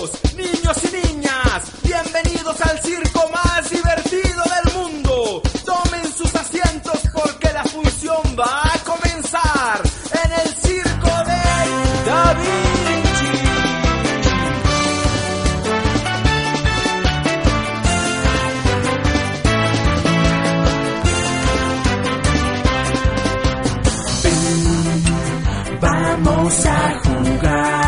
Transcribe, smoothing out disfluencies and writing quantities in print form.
caballeros, niños y niñas, bienvenidos al circo más divertido del mundo. Tomen sus asientos porque la función va a comenzar en el circo de Da Vinci. Ven, vamos a jugar.